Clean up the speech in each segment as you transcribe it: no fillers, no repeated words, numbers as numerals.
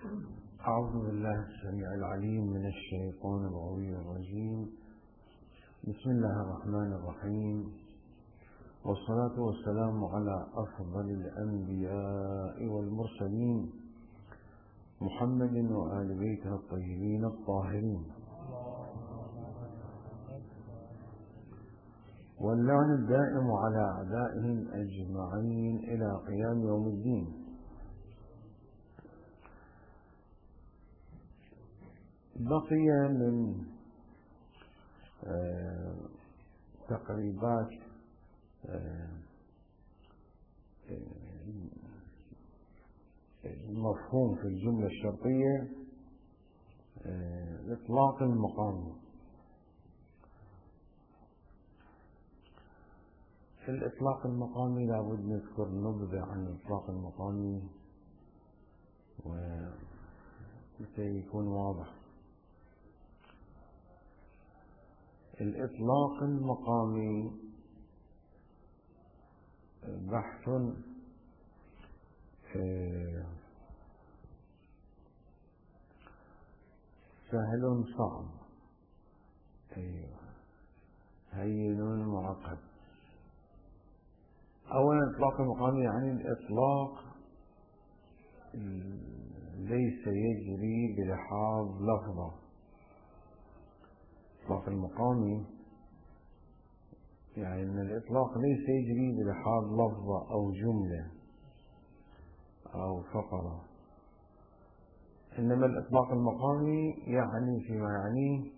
أعوذ بالله السميع العليم من الشيطان الرجيم. بسم الله الرحمن الرحيم، والصلاة والسلام على أفضل الأنبياء والمرسلين، محمد وآل بيته الطيبين الطاهرين، واللعن الدائم على أعدائهم أجمعين إلى قيام يوم الدين. بقي من تقريبات المفهوم في الجملة الشرطية الإطلاق المقامي. في الإطلاق المقامي لابد نذكر نبذة عن الإطلاق المقامي وكي يكون واضح. الإطلاق المقامي بحث سهل صعب، هين معقد. أولا الإطلاق المقامي يعني الإطلاق ليس يجري بلحاظ لفظة. الإطلاق المقامي يعني أن الإطلاق ليس يجري بلحاظ لفظة أو جملة أو فقرة، إنما الإطلاق المقامي يعني فيما يعنيه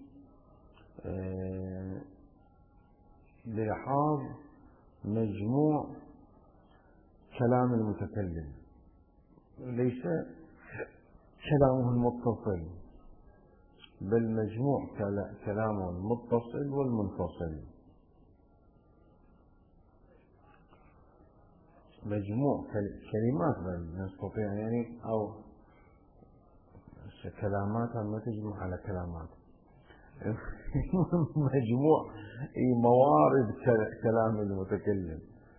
بلحاظ مجموع كلام المتكلم، ليس كلامه المتصل بل مجموع كلامه المتصل والمنفصل، مجموع كلمات بل نستطيع يعني أو كلامات ما تجمع على كلامات مجموع موارد كلام المتكلم،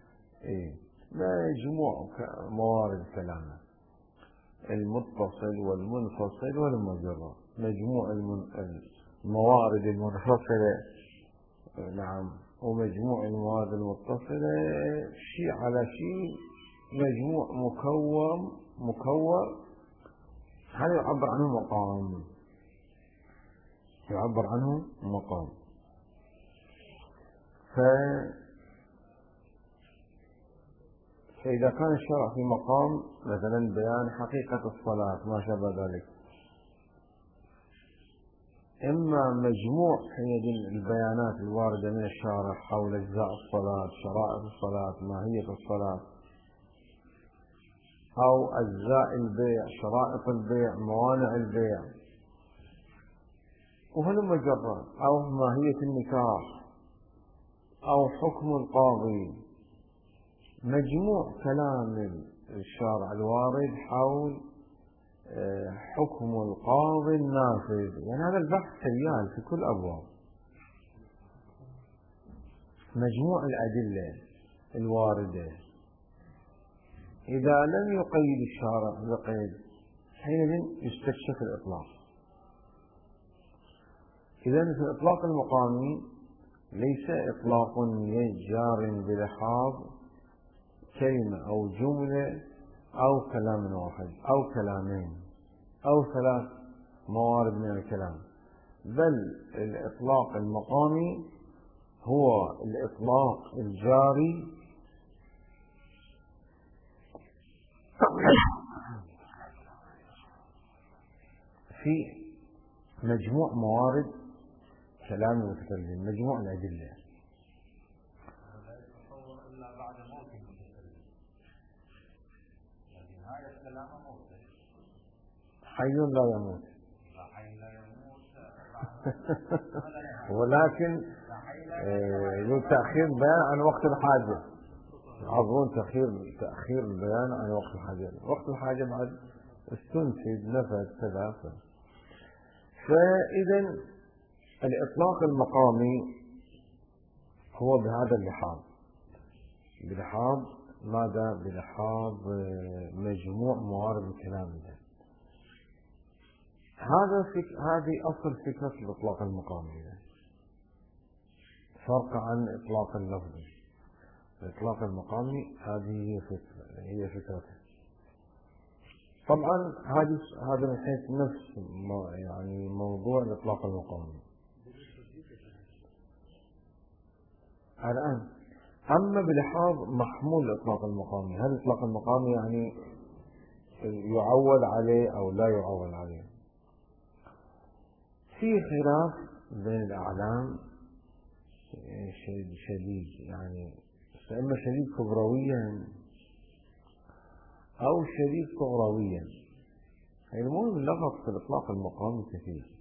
مجموع موارد كلامه المتصل والمنفصل والمجرد، مجموع الموارد المنفصلة نعم ومجموع الموارد المتصلة شيء على شيء، مجموع مكون هذا يعبر عنه مقام، يعبر عنه مقام. فإذا كان الشرع في مقام مثلا بيان حقيقة الصلاة ما شابه ذلك، إما مجموع هي البيانات الواردة من الشارع حول أجزاء الصلاة، شرائط الصلاة، ماهية الصلاة، أو أجزاء البيع، شرائط البيع، موانع البيع، وهلم جرا، أو ماهية النكاح، أو حكم القاضي، مجموع كلام الشارع الوارد حول حكم القاضي النافذ. يعني هذا البحث سيال في كل أبواب، مجموع الأدلة الواردة. إذا لم يقيد الشارع بقيد حينئذ يستكشف الإطلاق. إذن في الإطلاق المقامي ليس إطلاق جار بلحاظ كلمة أو جملة أو كلام واحد أو كلامين أو ثلاث موارد من الكلام، بل الإطلاق المقامي هو الإطلاق الجاري في مجموع موارد كلام المتكلم، مجموع الأدلة. لا يتصور إلا بعد موت المتكلم، لكن هذا الكلام موت، حي لا يموت، حي لا يموت ولكن له تأخير بيان عن وقت الحاجة. أظن تأخير البيان عن وقت الحاجة، وقت الحاجة بعد استنفد نفذ كذا. فإذا الإطلاق المقامي هو بهذا اللحاظ، بلحاظ ماذا؟ بلحاظ مجموع موارد الكلام ده. هذه أصل فكرة الإطلاق المقامي، فرق عن إطلاق اللفظي. الإطلاق المقامي هذه هي فكرته. طبعا هذا من حيث نفس يعني موضوع الإطلاق المقامي. الآن أما بلحاظ محمول الإطلاق المقامي، هل الإطلاق المقامي يعني يعول عليه أو لا يعول عليه؟ في خلاف بين الأعلام شديد، يعني إما شديد كبرويا أو شديد صغرويا. المهم اللفظ في الإطلاق المقامي كثير.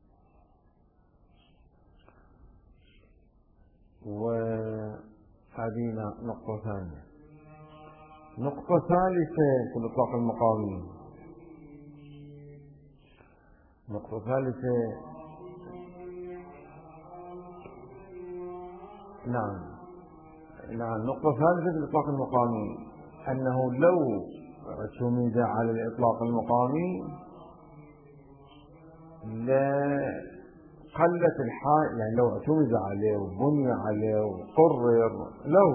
وهذه نقطة ثانية. نقطة ثالثة في الإطلاق المقامي، نقطة ثالثة نقطة ثالثة في الإطلاق المقامي أنه لو اعتمد على الإطلاق المقامي لقلت الحاجة، يعني لو اعتمد عليه وبني عليه وقرر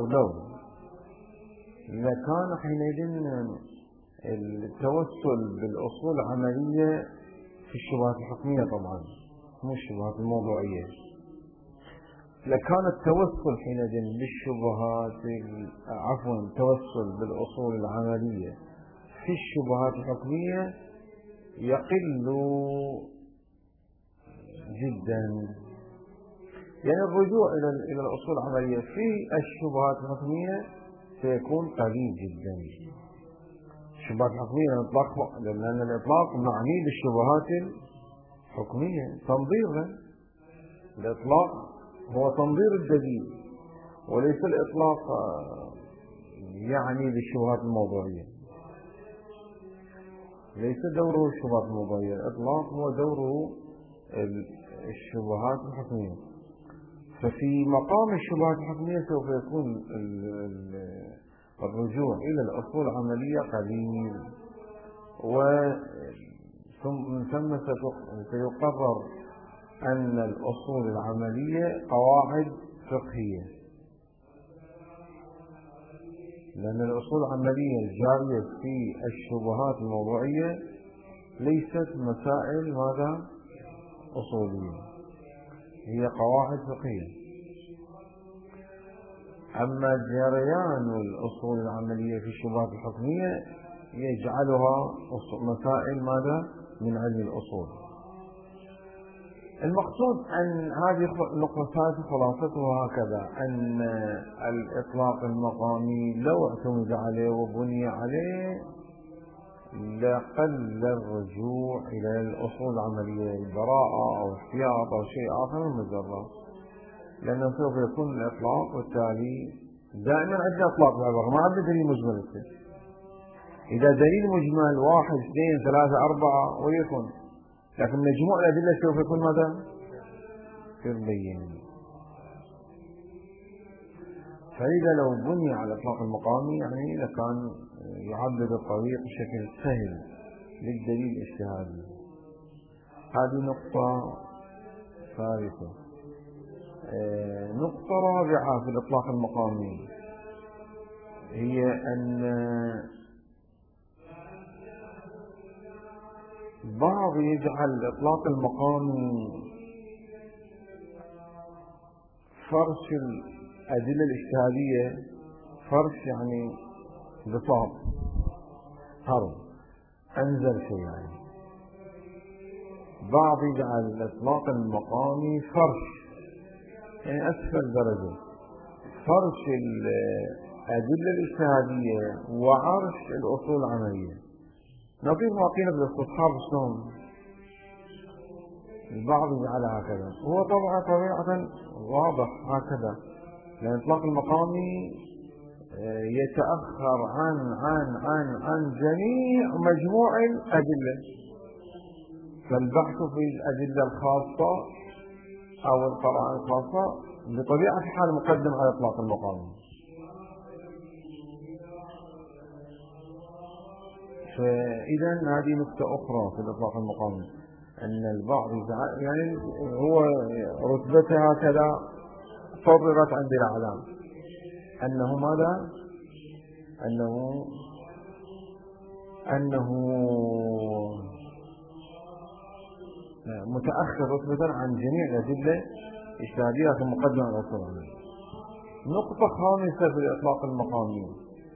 لكان حينئذ التوسل بالأصول العملية في الشبهات الحكمية، طبعا مو الشبهات الموضوعية، لكان التوسل حينئذ بالشبهات التوسل بالأصول العملية في الشبهات الحكمية يقل جدا. يعني الرجوع إلى الأصول العملية في الشبهات الحكمية سيكون قليل جدا. الشبهات الحكمية لأن الإطلاق معني بالشبهات الحكمية تنظيرها. الإطلاق هو تنظير الدليل وليس الإطلاق يعني بالشبهات الموضوعية. ليس دوره الشبهات الموضوعية، الإطلاق هو دوره الشبهات الحكمية. ففي مقام الشبهات الحكمية سوف يكون الرجوع إلى الأصول العملية قليل، ومن ثم سيقرر أن الأصول العملية قواعد فقهية، لأن الأصول العملية الجارية في الشبهات الموضوعية ليست مسائل ماذا أصولية، هي قواعد فقهية. أما جريان الأصول العملية في الشبهات الحكمية يجعلها مسائل ماذا من علم الأصول. المقصود أن هذه النقطة الثالثة خلاصتها هكذا، أن الإطلاق المقامي لو اعتمد عليه وبني عليه لقل الرجوع إلى الأصول العملية، البراءة أو احتياط أو شيء آخر من المجرد، لأنه سوف يكون الإطلاق، والتالي دائما عندنا إطلاق بالعبارة، ما عندنا دليل مجمل. إذا دليل مجمل 1 2 3 4 وليكن، لكن مجموع الأدلة سوف يكون ماذا؟ يبين. فإذا لو بني على الإطلاق المقامي يعني لكان يعبد الطريق بشكل سهل للدليل الاجتهادي. هذه نقطة ثالثة. نقطة رابعة في الإطلاق المقامي هي أن بعض يجعل الإطلاق المقامي فرش الأدلة الاجتهادية، فرش يعني بساط هرم أنزل شيء، يعني بعض يجعل الإطلاق المقامي فرش يعني أسفل درجة، فرش الأدلة الاجتهادية وعرش الأصول العملية. نظير واقعنا بالاستصحاب شلون البعض يجعلها هكذا، هو طبيعة واضح هكذا، لأن الإطلاق المقامي يتأخر عن جميع مجموع الأدلة، فالبحث في الأدلة الخاصة أو القرائن الخاصة بطبيعة الحال مقدم على الإطلاق المقامي. فإذا هذه نقطة أخرى في الإطلاق المقامي. أن البعض يعني هو رتبته هكذا قررت عند الأعلام أنه ماذا؟ أنه متأخر رتبة عن جميع الأدلة اجتهادية في مقدمة على الأصول. نقطة خامسة في الإطلاق المقامي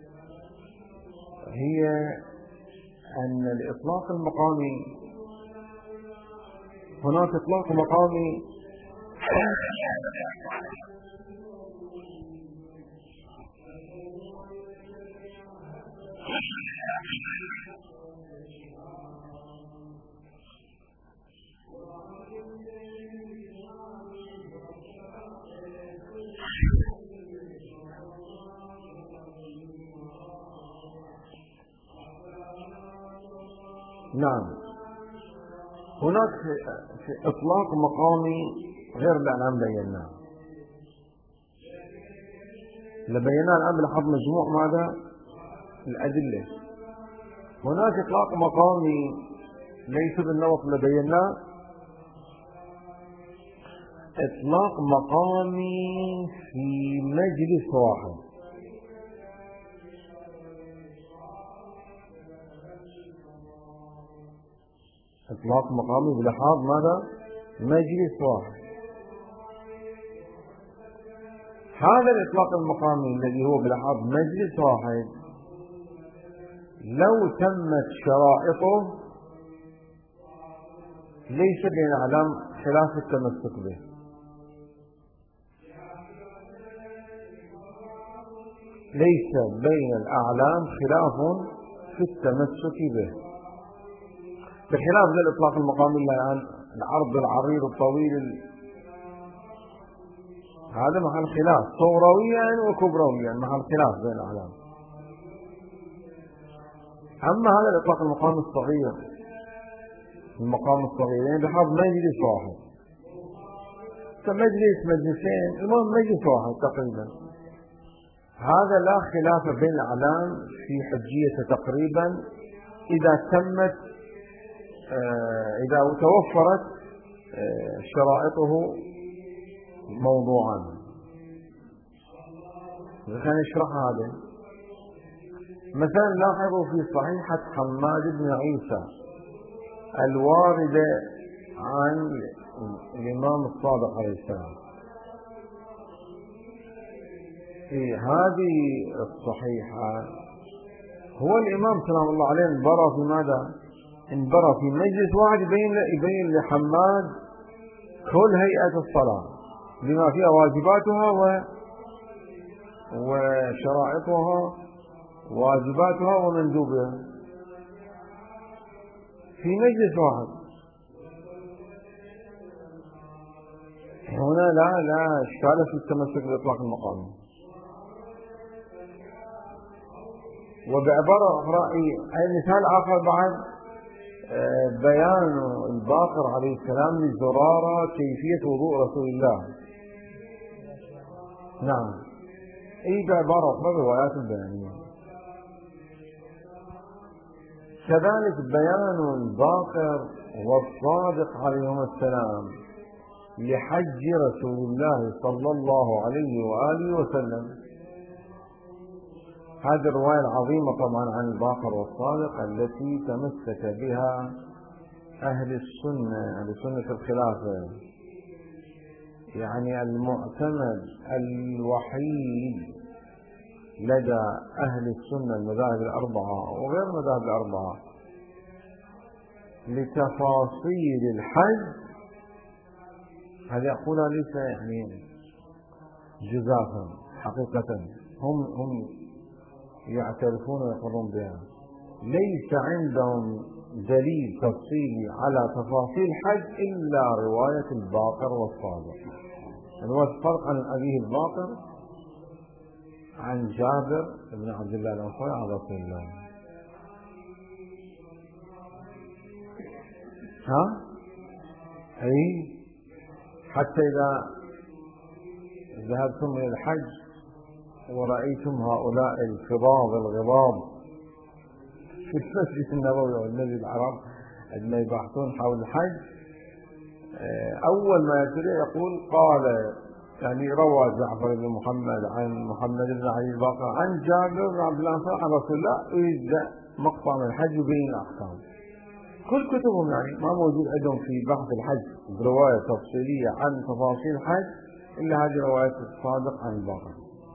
هي أن الإطلاق المقامي هناك إطلاق مقامي نعم، هناك في إطلاق مقامي غير الآن بيناه. لبيناه الآن بلحظ مجموع ماذا؟ الأدلة. هناك إطلاق مقامي ليس بالنمط اللي بيناه، إطلاق مقامي في مجلس واحد. إطلاق مقامي بلحاظ ماذا؟ مجلس واحد. هذا الإطلاق المقامي الذي هو بلحاظ مجلس واحد لو تمت شرائطه ليس بين الأعلام خلاف التمسك به. ليس بين الأعلام خلاف في التمسك به، بخلاف الإطلاق المقامي الآن العرض العريض الطويل هذا محل خلاف صغرويا وكبرويا، محل خلاف بين الأعلام. أما هذا الإطلاق المقام الصغير، المقام الصغير يعني بحظ مجلس واحد، كمجلس مجلسين، المهم مجلس واحد تقريبا، هذا لا خلاف بين الأعلام في حجيته تقريبا إذا تمت إذا توفرت شرائطه موضوعا. كان يشرح هذا مثلا لاحظوا في صحيحة حماد بن عيسى الواردة عن الإمام الصادق عليه السلام. في هذه الصحيحة هو الإمام سلام الله عليه انبرى في ماذا؟ انبرى في مجلس واحد يبين لحماد كل هيئة الصلاة بما فيها واجباتها وشرائطها، واجباتها ومندوبها في مجلس واحد. هنا لا إشكال في التمسك بإطلاق المقام. وبعبارة أخرى أي مثال آخر بعد بيان الباقر عليه السلام لزرارة كيفية وضوء رسول الله. نعم، أي بعبارة أخرى روايات البيانية. كذلك بيان الباقر والصادق عليهما السلام لحج رسول الله صلى الله عليه وآله وسلم. هذه الرواية العظيمة طبعا عن الباقر والصادق التي تمسك بها أهل السنة، أهل سنة الخلافة، يعني المعتمد الوحيد لدى أهل السنة المذاهب الأربعة وغير المذاهب الأربعة لتفاصيل الحج. هذا يقولها ليس يعني جزافا، حقيقة هم يعترفون ويقولون بها. ليس عندهم دليل تفصيلي على تفاصيل الحج إلا رواية الباقر والصادق. رواية الصادق عن أبيه الباقر عن جابر بن عبد الله الأنصاري عن رسول الله. أي حتى إذا ذهبتم إلى الحج ورأيتم هؤلاء الفضاض الغضاب في المسجد النبوي والمسجد الحرام عندما يبحثون حول الحج أول ما يبتدئ يقول قال، يعني روى جعفر بن محمد عن محمد بن علي الباقر عن جابر بن عبد الله عن رسول الله، ويبدأ مقطع من الحج وبين الأحكام. كل كتبهم يعني ما موجود عندهم في بحث الحج برواية تفصيلية عن تفاصيل الحج إلا هذه رواية الصادق عن الباقر.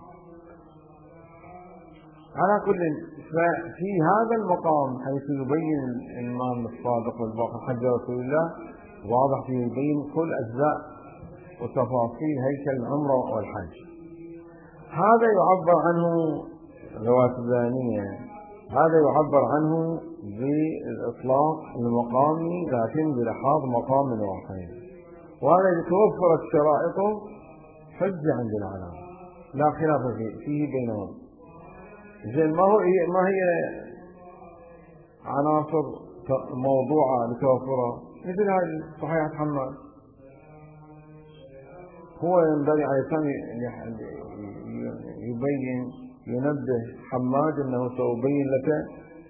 على كل، ففي هذا المقام حيث يبين الإمام الصادق والباقر حج رسول الله واضح فيه يبين كل أجزاء وتفاصيل هيكل العمرة والحج. هذا يعبر عنه رواية الثانية، هذا يعبر عنه بالإطلاق المقامي لكن بلحاظ مقام واحد، وهذا إذا توفرت شرائطه حج عند العلم لا خلاف فيه بينهم. زين، ما هي عناصر موضوعة لتوفرها؟ مثل هذه صحيحة حماد، هو ينبغي على يبين ينبه حماد أنه سأبين لك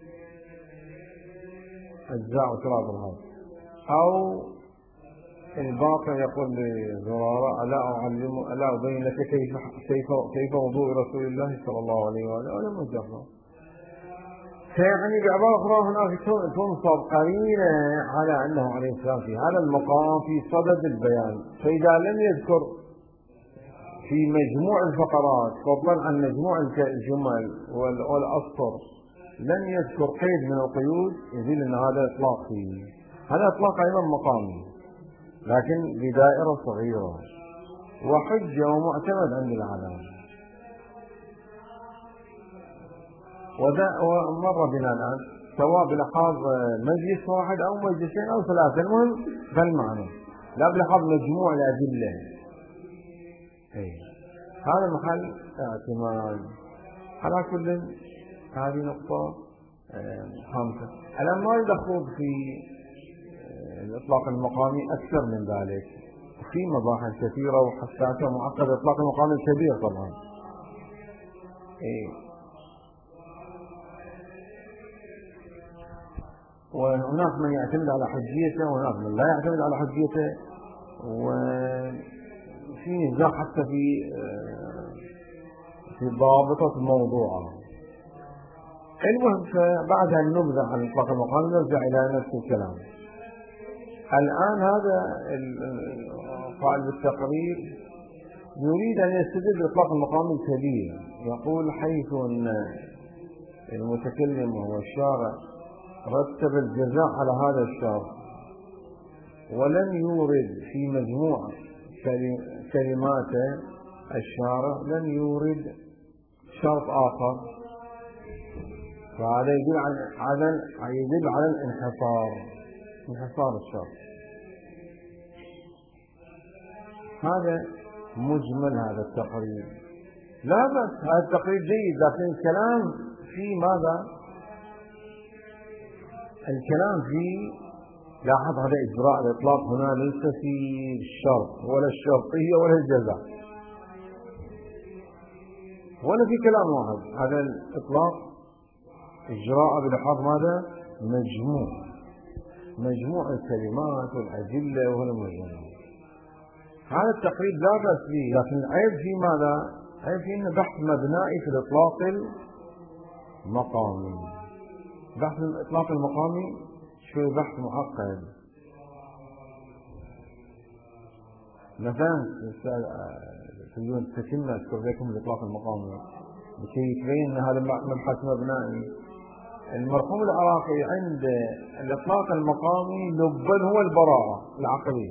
أجزاء صراط الحج، أو الباقر يقول لزرارة ألا أبين لك كيف وضوء رسول الله صلى الله عليه وآله ولا مجرد. فيعني بعبارة أخرى هناك تنصب قرينة على أنه عليه السلام في هذا المقام في صدد البيان، فإذا لم يذكر في مجموع الفقرات فضلا عن مجموع الجمل والأسطر لم يذكر قيد من القيود يدل أن هذا إطلاق فيه. هذا إطلاق أيضا مقامي لكن بدائرة صغيرة وحجة ومعتمد عند العالم. ومر بنا الآن سواء بلحاظ مجلس واحد أو مجلسين أو ثلاثة، المهم فالمعنى لا بلحاظ مجموع الأدلة. هذا محل اعتماد. على كل هذه نقطة خامسة. الآن ما ندخل في الإطلاق المقامي أكثر من ذلك، في مباحث كثيرة وحساسة ومعقدة. الإطلاق المقامي كبير طبعا. وهناك من يعتمد على حجيته وهناك من لا يعتمد على حجيته، وفي نزاع حتى في ضابطة الموضوع. المهم بعد أن نبذع عن إطلاق المقام نرجع إلى نفس الكلام. الآن هذا قائل بالتقرير يريد أن يستدل بإطلاق المقام الكبير، يقول حيث أن المتكلم وهو الشارع رتب الجزاء على هذا الشرط ولم يورد في مجموع كلمات الشارع لم يورد شرط آخر، فهذا يدل على انحصار الشرط. هذا مجمل هذا التقرير، لا بس هذا التقرير جيد، لكن الكلام في ماذا؟ الكلام في لاحظ هذا إجراء الإطلاق هنا ليس في الشرط ولا الشرطية ولا الجزاء ولا في كلام واحد. هذا الإطلاق إجراء بلحاظ ماذا؟ مجموع الكلمات والأدلة وهذا المجموع. هذا التقرير لا بأس به، لكن العيب في ماذا؟ عيب في أنه بحث مبنائي في الإطلاق المقامي. بحث الإطلاق المقامي شوي بحث معقد. مثلا تريدون تتم أذكر لكم الإطلاق المقامي لكي يبين أن هذا مبحث مبنائي. المرحوم العراقي عند الإطلاق المقامي لبن هو البراءة العقلية،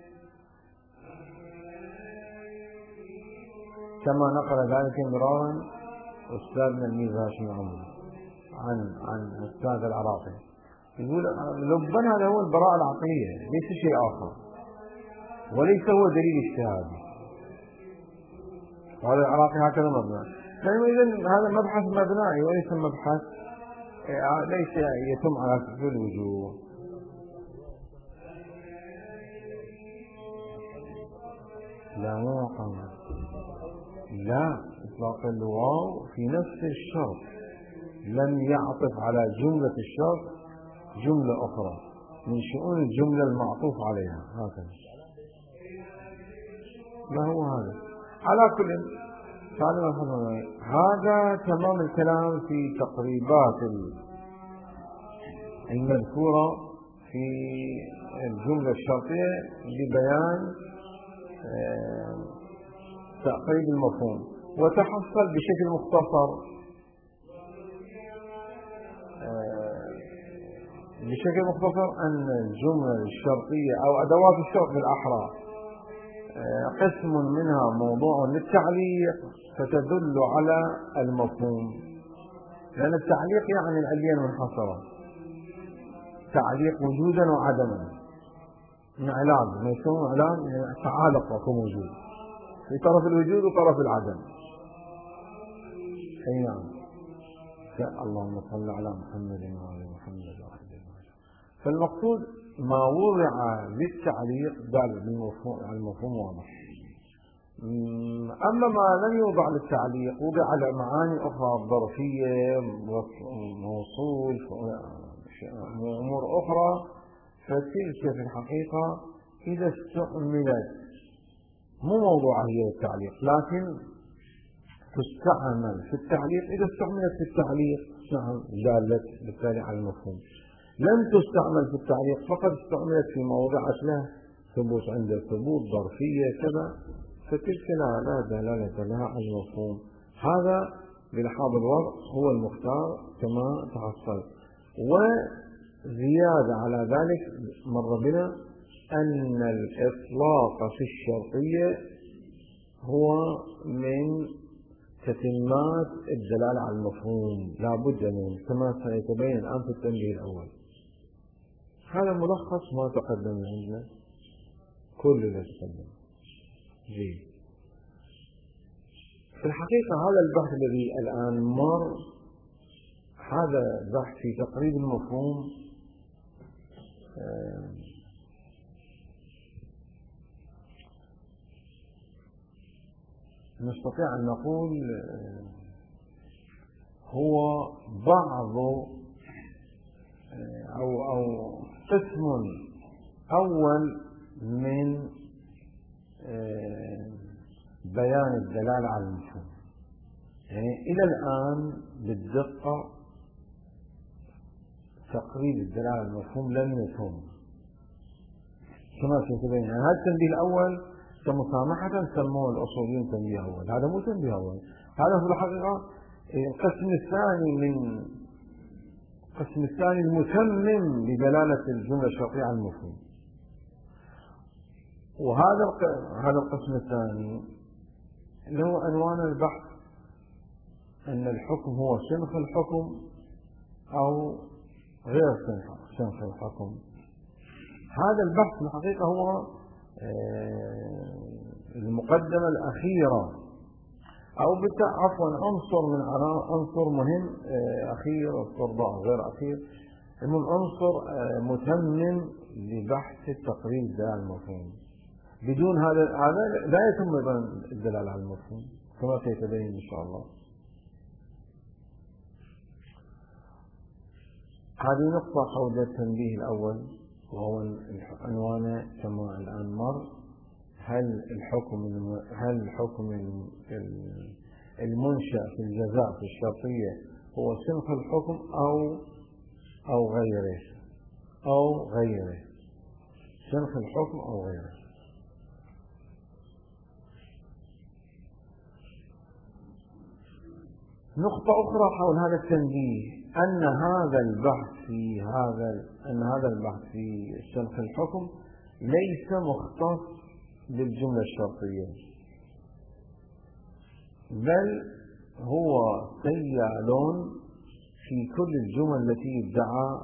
كما نقل ذلك مرارا أستاذنا المير هاشم عمري عن أستاذ العراقي، يقول لبن هذا هو البراءة العقلية ليس شيء آخر وليس هو دليل اجتهادي. وهذا العراقي هكذا مبنى. فإذا هذا مبحث مبنائي وليس مبحث ليس يتم على كل الوجوه. لا مو مقام، لا، إطلاق الواو في نفس الشرط لم يعطف على جملة الشرط جملة أخرى، من شؤون الجملة المعطوف عليها. هكذا ما هو هذا. على كل هذا تمام الكلام في تقريبات المذكورة في الجملة الشرطية لبيان تقريب المفهوم. وتحصل بشكل مختصر أن الجملة الشرطية أو أدوات الشرط بالأحرى قسم منها موضوع للتعليق فتدل على المفهوم، لأن التعليق يعني العلية المنحصرة، تعليق وجودا وعدما، علاج ما يسمونه علاج تعالق وكم وجود في طرف الوجود وطرف العدم. أي نعم. اللهم صل على محمد وعلى محمد وعلى. فالمقصود ما وضع للتعليق دال على المفهوم واضح. أما ما لم يوضع للتعليق وضع على معاني أخرى ظرفية موصول أمور أخرى، فتلك في الحقيقة إذا استعملت مو موضوعها هي التعليق، لكن تستعمل في التعليق. إذا استعملت في التعليق دالت بالتالي على المفهوم. لم تستعمل في التعليق، فقد استعملت في موضع له ثبوت عند ثبوت ظرفية كذا، فتلك لا دلالة لها على المفهوم. هذا بلحاظ الوضع هو المختار كما تحصل. وزيادة على ذلك مر بنا أن الإطلاق في الشرطية هو من تتمات الدلالة على المفهوم، لا بد منه كما سيتبين الآن في التنبيه الأول. هذا ملخص ما تقدم عندنا، كل اللي تقدم. جيد. في الحقيقة هذا البحث الذي الآن مر، هذا بحث في تقريب المفهوم نستطيع أن نقول هو بعض أو قسم أول من بيان الدلالة على المفهوم. يعني إلى الآن بالدقة تقريب الدلالة على المفهوم لم يتم كما سيتبين. يعني هذا التنبيه الأول كمسامحة سموه الأصوليين تنبيه أول، هذا مو تنبيه أول، هذا في الحقيقة القسم الثاني المتمم لدلالة الجملة الشرطية على المفهوم. وهذا القسم الثاني اللي هو عنوان البحث أن الحكم هو سنخ الحكم أو غير سنخ الحكم. هذا البحث في الحقيقة هو المقدمة الأخيرة أو عفوا عنصر من عنصر مهم أخير، عنصر غير أخير، من عنصر متمم لبحث التقريب الدلالة على المفهوم. بدون هذا لا يتم الدلالة على المفهوم كما سيتبين إن شاء الله. هذه نقطة حول التنبيه الأول، وهو عنوانه كما الآن مر: هل الحكم المنشأ في الجزاء في الشرطية هو سنخ الحكم أو غيره سنخ الحكم أو غيره. نقطة أخرى حول هذا التنبيه أن هذا البحث في سنخ الحكم ليس مختص بالجملة الشرطية، بل هو سيال في كل الجمل التي ادعى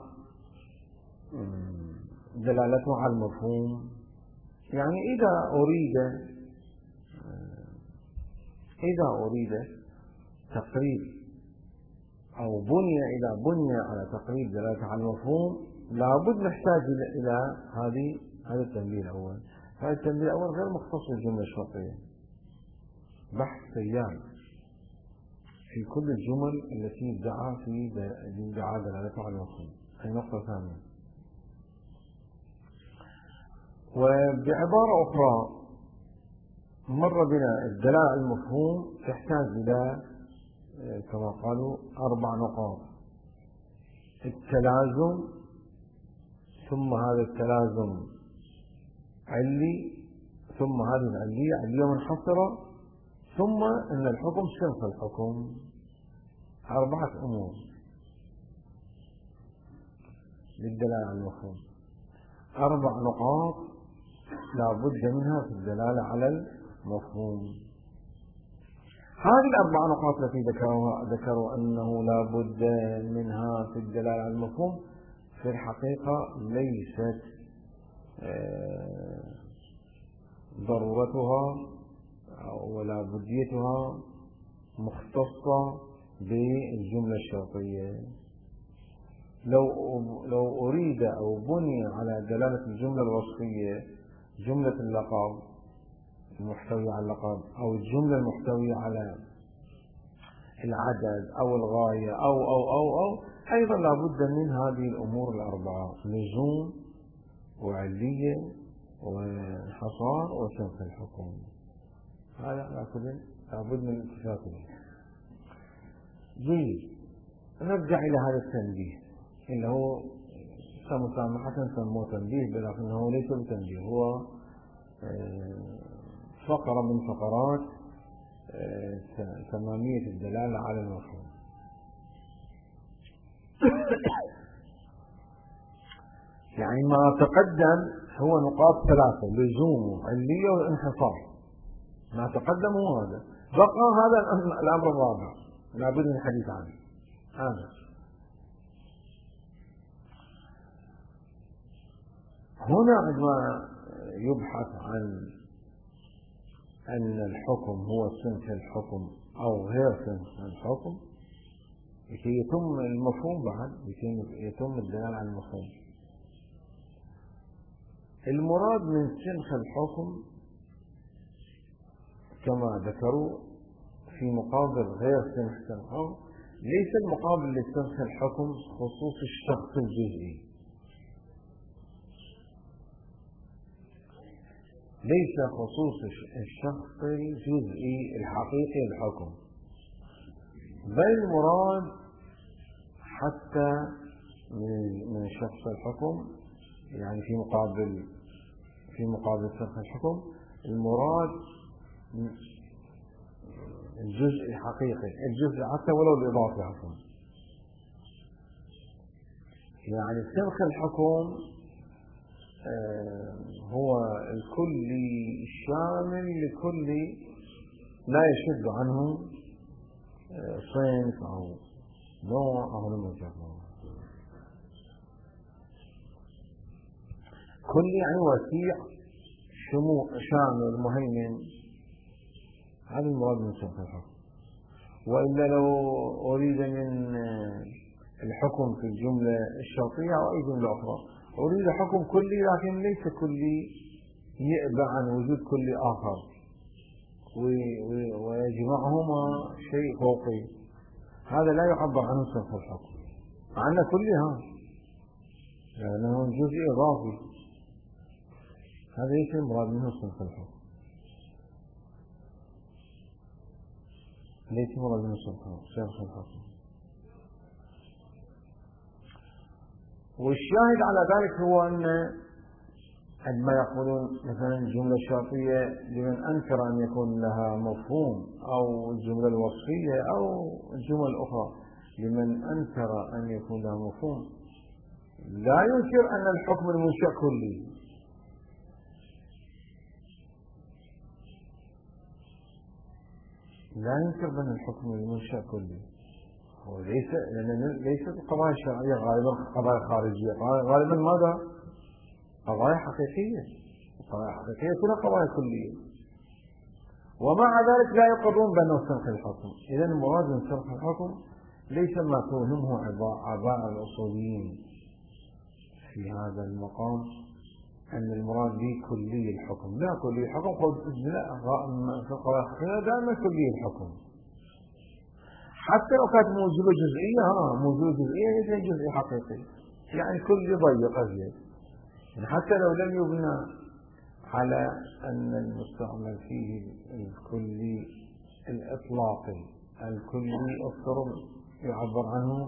دلالته على المفهوم. يعني إذا أريد تقريب أو بني على تقريب دلالته على المفهوم، لابد نحتاج إلى هذا التنبيه الأول. هذا التنبيه الأول غير مختص بالجملة الشرطية، بحث سيال في كل الجمل التي ادعى دلالته على المفهوم. هذه نقطة ثانية. وبعبارة أخرى مر بنا الدلالة المفهوم تحتاج إلى كما قالوا 4 نقاط: التلازم، ثم هذا التلازم علي، ثم هذه العلية علية منحصرة، ثم أن الحكم صنف الحكم. 4 أمور للدلالة على المفهوم، 4 نقاط لا بد منها في الدلالة على المفهوم. هذه ال4 نقاط التي ذكروا أنه لا بد منها في الدلالة على المفهوم في الحقيقة ليست ضرورتها ولا بديتها مختصة بالجملة الشرطية. لو أريد أو بني على دلالة الجملة الوصفية جملة اللقب المحتوية على اللقب، أو الجملة المحتوية على العدد أو الغاية أو أيضا لا بد من هذه الأمور ال4: لزوم وعلية وحصار وصنف الحكم. هذا على كل لا بد من الاتفاق به. جيد، نرجع إلى هذا التنبيه اللي هو مسامحة سموه تنبيه، ولكنه ليس بتنبيه، هو فقرة من فقرات تمامية الدلالة على المفهوم. يعني ما تقدم هو نقاط 3: لزوم وعلية وانحصار. ما تقدم هو هذا، بقى هذا الأمر الرابع لا بد من الحديث عنه. هنا عندما يبحث عن أن الحكم هو صنف الحكم أو غير صنف الحكم، لكي يتم المفهوم بعد، لكي يتم الدلالة على المفهوم. المراد من صنف الحكم كما ذكروا في مقابل غير صنف الحكم، ليس المقابل لصنف الحكم خصوص الشخص الجزئي، ليس خصوص الشخص الجزئي الحقيقي الحكم، بل المراد حتى من شخص الحكم، يعني في مقابل شخص الحكم المراد الجزء الحقيقي، الجزء حتى ولو الإضافي عفوا. يعني صنف الحكم هو الكلي الشامل لكل لا يشد عنه صنف أو نوع أو نموذج. كل يعني وسيع شامل مهيمن، هذا المراد من صنف الحكم. وإلا لو أريد من الحكم في الجملة الشرطية أو أي جملة أخرى، أريد حكم كلي لكن ليس كلي يأبى عن وجود كل آخر ويجمعهما شيء فوقي، هذا لا يعبر عنه صنف الحكم، مع أن كلها لأنه جزء إضافي، هذا ليس المراد منه صنف الحكم، ليس مراد منه صنف الحكم. والشاهد على ذلك هو أن عندما يقولون مثلا الجملة الشرطية لمن أنكر أن يكون لها مفهوم، أو الجملة الوصفية أو الجمل الأخرى لمن أنكر أن يكون لها مفهوم، لا ينكر أن الحكم المنشأ كلي، لا ينكر بأن الحكم المنشأ كلي، ليست القضايا الشرعية غالبا قضايا خارجية، غالبا ماذا؟ قضايا حقيقية، القضايا الحقيقية كلها قضايا كلية، ومع ذلك لا يقرون بأنه صنف الحكم. إذن المراد من صنف الحكم ليس ما توهمه آباء الأصوليين في هذا المقام أن المراد به كلي الحكم، لا كلي الحكم في القضايا الحقيقية دائما كلي الحكم، حتى لو كانت موجبة جزئية، موجبة جزئية ليس جزئي حقيقي، يعني كل ضيق أزيد، يعني حتى لو لم يبنى على أن المستعمل فيه الكلي الإطلاقي الكلي افترض يعبر عنه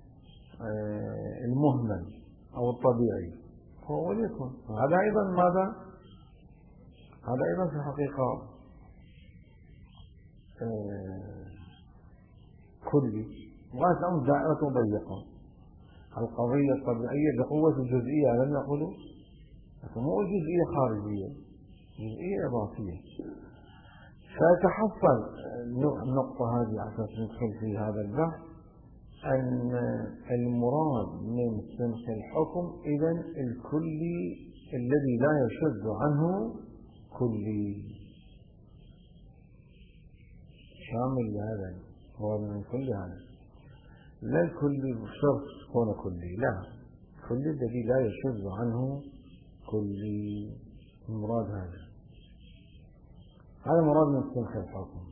المهمل أو الطبيعي، هو وليكن هذا أيضا ماذا؟ هذا أيضا في الحقيقة كلي، وهذا الأمر دائرة ضيقة. القضية الطبيعية بقوة الجزئية لم يقولوا، لكن مو جزئية خارجية، جزئية إضافية. فيتحصل النقطة هذه عشان ندخل في هذا البحث أن المراد من سنخ الحكم إذن الكلي الذي لا يشذ عنه كلي شامل لهذا، هو من كل هذا، لا الكلي بشرط يكون كلي، لا الكلي الذي لا يشذ عنه كلي، المراد هذا مراد من سنخ الحكم.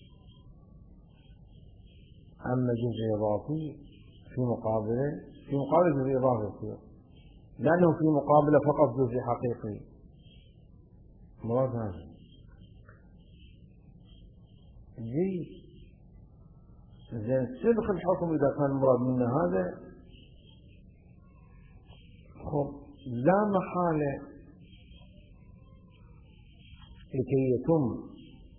أما جزء إضافي في مقابل جزء إضافي، لأنه في مقابله فقط جزء حقيقي، مراد هذا زين. سنخ الحكم إذا كان المراد منه هذا، لا محالة لكي يتم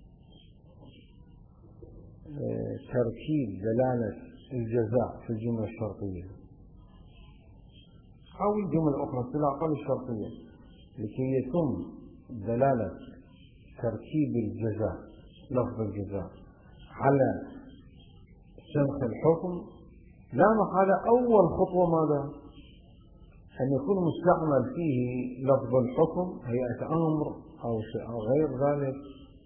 تركيب دلالة الجزاء في الجملة الشرطية أو الجملة الأخرى في الأقل الشرطية، لكي يتم دلالة تركيب الجزاء لفظ الجزاء على سنخ الحكم، لا محالة أول خطوة ماذا؟ أن يكون مستعمل فيه لفظ الحكم هيئة أمر أو غير ذلك،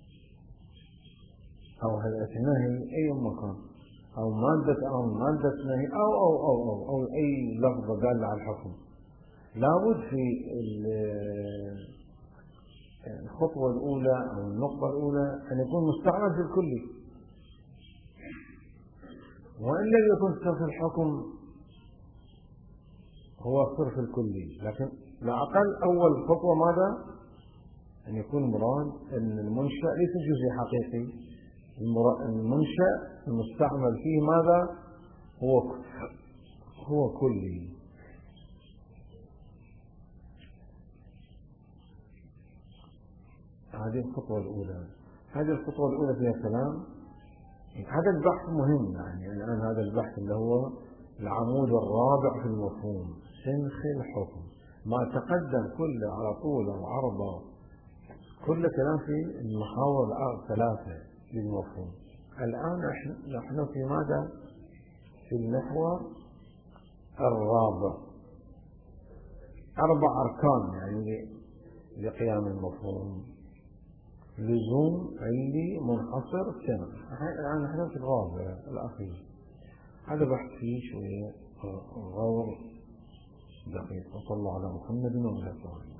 أو هيئة نهي أي مكان، أو مادة أمر مادة نهي أو أي لفظ دال على الحكم. لابد في الخطوة الأولى أو النقطة الأولى أن يكون مستعمل في الكلي، وإن لم يكن صرف الحكم هو صرف الكلي، لكن الأقل أول خطوة ماذا؟ أن يكون مراد أن المنشأ ليس جزء حقيقي، المنشأ المستعمل فيه ماذا؟ هو كلي. هذه الخطوة الأولى. هذه الخطوة الأولى فيها كلام. هذا البحث مهم، يعني الآن هذا البحث اللي هو العمود الرابع في المفهوم، سنخ الحكم، ما تقدم كله على طول وعرضه كل كلام في المحاور الثلاثة للمفهوم. الآن نحن في ماذا؟ في المحور الرابع، 4 أركان يعني لقيام المفهوم، لزوم علي منحصر سنخ. الآن نحن في الرابع الأخير. هذا بحث فيه شوية غور دقيق. وصلى الله على محمد وعلى آله.